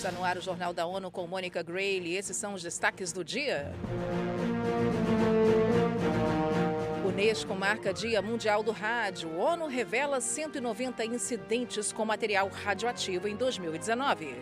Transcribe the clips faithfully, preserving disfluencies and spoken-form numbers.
Está no ar o Jornal da ONU com Mônica Grayle. Esses são os destaques do dia. Unesco marca Dia Mundial do Rádio. ONU revela cento e noventa incidentes com material radioativo em dois mil e dezenove.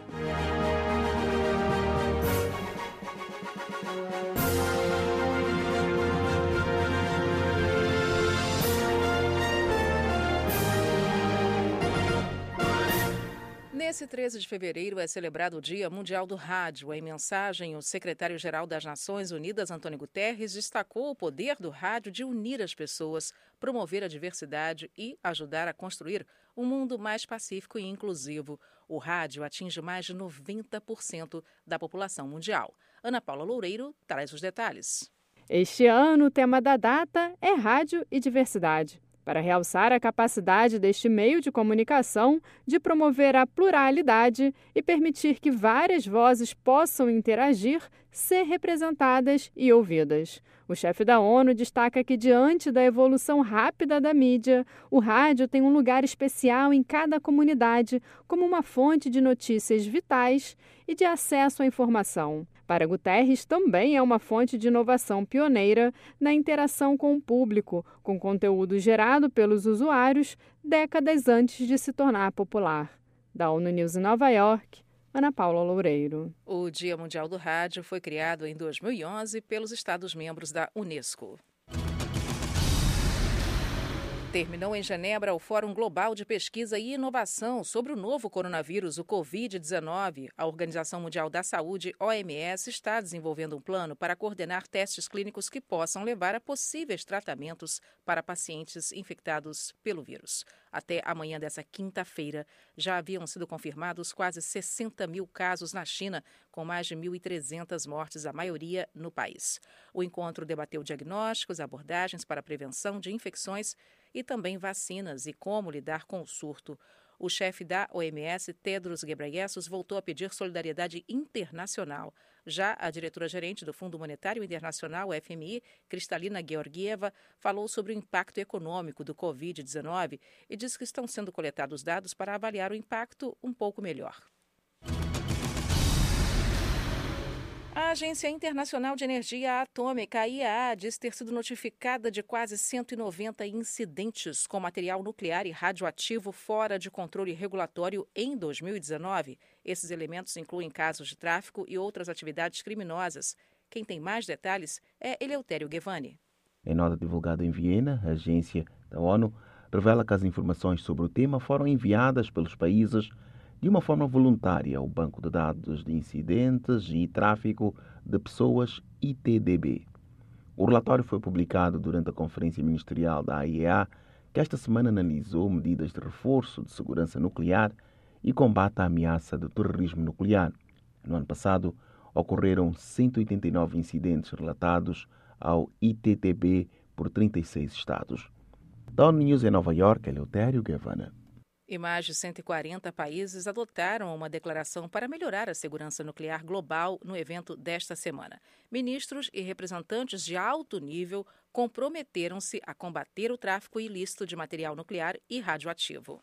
Nesse treze de fevereiro é celebrado o Dia Mundial do Rádio. Em mensagem, o secretário-geral das Nações Unidas, Antônio Guterres, destacou o poder do rádio de unir as pessoas, promover a diversidade e ajudar a construir um mundo mais pacífico e inclusivo. O rádio atinge mais de noventa por cento da população mundial. Ana Paula Loureiro traz os detalhes. Este ano, o tema da data é rádio e diversidade, para realçar a capacidade deste meio de comunicação de promover a pluralidade e permitir que várias vozes possam interagir, ser representadas e ouvidas. O chefe da ONU destaca que, diante da evolução rápida da mídia, o rádio tem um lugar especial em cada comunidade como uma fonte de notícias vitais e de acesso à informação. Para Guterres, também é uma fonte de inovação pioneira na interação com o público, com conteúdo gerado pelos usuários décadas antes de se tornar popular. Da ONU News em Nova York, Ana Paula Loureiro. O Dia Mundial do Rádio foi criado em dois mil e onze pelos Estados-membros da Unesco. Terminou em Genebra o Fórum Global de Pesquisa e Inovação sobre o novo coronavírus, o covid dezenove. A Organização Mundial da Saúde, O M S, está desenvolvendo um plano para coordenar testes clínicos que possam levar a possíveis tratamentos para pacientes infectados pelo vírus. Até amanhã dessa quinta-feira, já haviam sido confirmados quase sessenta mil casos na China, com mais de mil e trezentas mortes, a maioria no país. O encontro debateu diagnósticos, abordagens para a prevenção de infecções e também vacinas e como lidar com o surto. O chefe da O M S, Tedros Ghebreyesus, voltou a pedir solidariedade internacional. Já a diretora-gerente do Fundo Monetário Internacional, F M I, Kristalina Georgieva, falou sobre o impacto econômico do covid dezenove e disse que estão sendo coletados dados para avaliar o impacto um pouco melhor. A Agência Internacional de Energia Atômica, a I A A, diz ter sido notificada de quase cento e noventa incidentes com material nuclear e radioativo fora de controle regulatório em dois mil e dezenove. Esses elementos incluem casos de tráfico e outras atividades criminosas. Quem tem mais detalhes é Eleutério Gevani. Em nota divulgada em Viena, a agência da ONU revela que as informações sobre o tema foram enviadas pelos países de uma forma voluntária ao Banco de Dados de Incidentes e Tráfico de Pessoas, I T D B. O relatório foi publicado durante a Conferência Ministerial da A I E A, que esta semana analisou medidas de reforço de segurança nuclear e combate à ameaça do terrorismo nuclear. No ano passado, ocorreram cento e oitenta e nove incidentes relatados ao I T D B por trinta e seis estados. Da ONU News em Nova York, Eleutério Gevana. E mais de cento e quarenta países adotaram uma declaração para melhorar a segurança nuclear global no evento desta semana. Ministros e representantes de alto nível comprometeram-se a combater o tráfico ilícito de material nuclear e radioativo.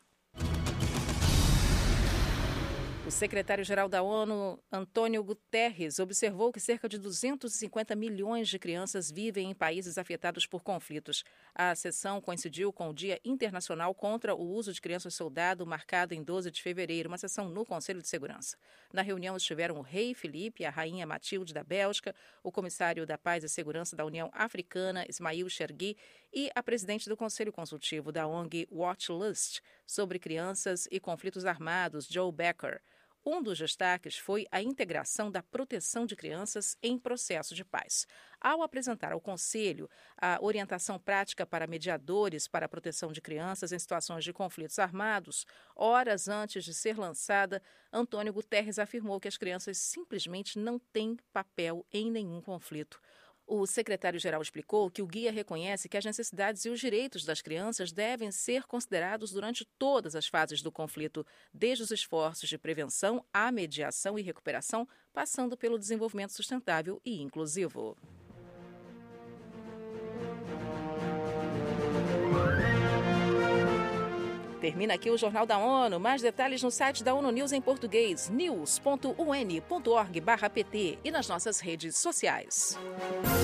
O secretário-geral da ONU, Antônio Guterres, observou que cerca de duzentos e cinquenta milhões de crianças vivem em países afetados por conflitos. A sessão coincidiu com o Dia Internacional contra o Uso de Crianças-Soldado, marcado em doze de fevereiro, uma sessão no Conselho de Segurança. Na reunião estiveram o rei Filipe, a rainha Matilde da Bélgica, o comissário da Paz e Segurança da União Africana, Ismail Chergui, e a presidente do Conselho Consultivo da O N G Watchlist sobre Crianças e Conflitos Armados, Joe Becker. Um dos destaques foi a integração da proteção de crianças em processo de paz. Ao apresentar ao Conselho a orientação prática para mediadores para a proteção de crianças em situações de conflitos armados, horas antes de ser lançada, Antônio Guterres afirmou que as crianças simplesmente não têm papel em nenhum conflito. O secretário-geral explicou que o guia reconhece que as necessidades e os direitos das crianças devem ser considerados durante todas as fases do conflito, desde os esforços de prevenção à mediação e recuperação, passando pelo desenvolvimento sustentável e inclusivo. Termina aqui o Jornal da ONU. Mais detalhes no site da ONU News em português, news ponto u n ponto org barra p t e nas nossas redes sociais.